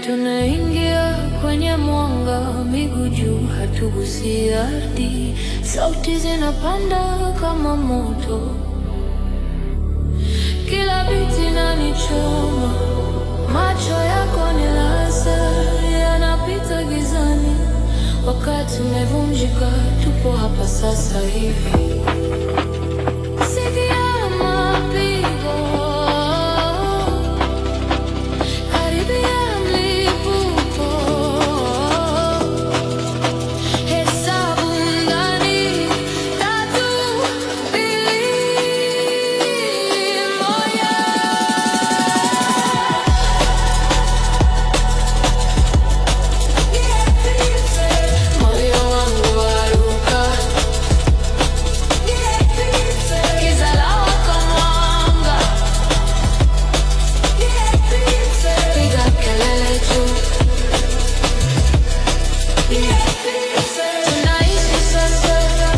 Tunaingia kwenye mwanga, miguu juu, hatugusi ardhi. Sauti zinapanda kama moto, kila beat inanichoma. Macho yako ni laser, yanapita gizani. Wakati umevunjika, tupo hapa sasa hivi. Sikia mapigo, karibia mlipuko. Hesabu ndani, 3, 2, 1. Moyo wangu waruka, giza lawaka mwanga. Piga kelele juu, tunaishi sasa.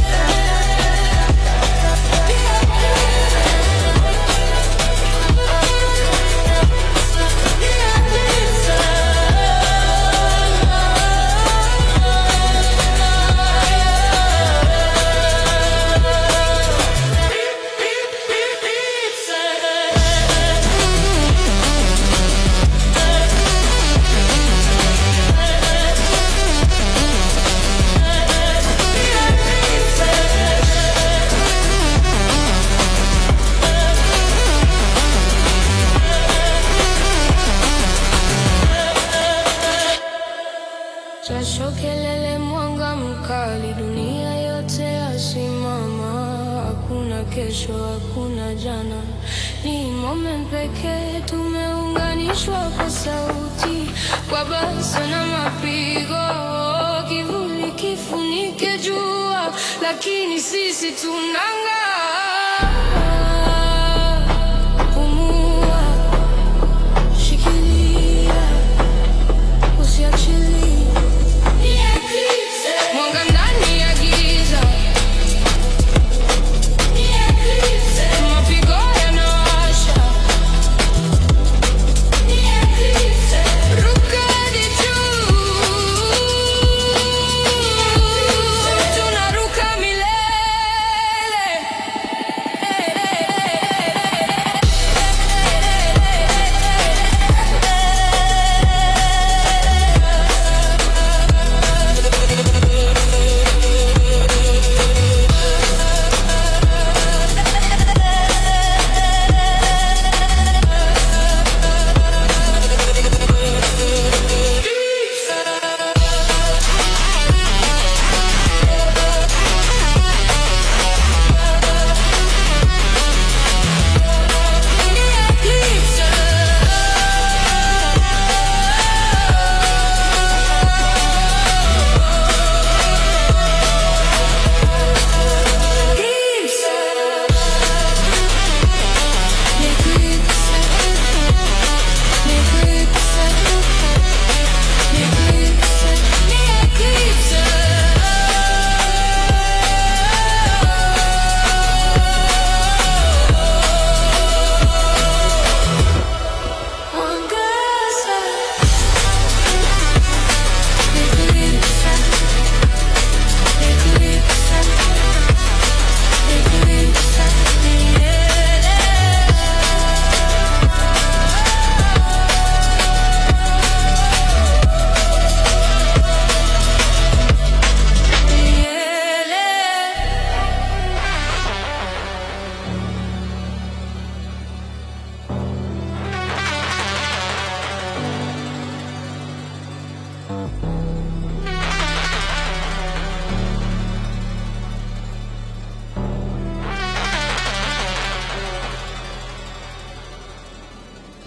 Jasho, kelele, mwanga mkali, dunia yote yasimama. Hakuna kesho, hakuna jana, ni moment pekee. Tumeunganishwa kwa sauti, kwa basa na mapigo. Kivuli kifunike jua, lakini sisi tunang'aa. Pumua, shikilia, usiachilie. Mwanga ndani ya giza, mapigo yanawasha. Ruka hadi juu, tunaruka milele.